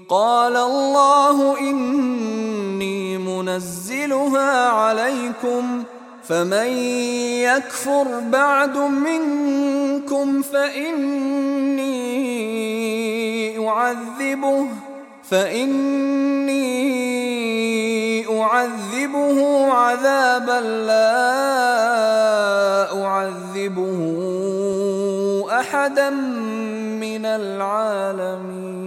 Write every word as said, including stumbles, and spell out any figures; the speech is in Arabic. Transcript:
قال الله إني منزلها عليكم فمن يكفر بعد منكم فإني أعذبه فإني أعذبه عذابا لا أعذبه أحدا من العالمين.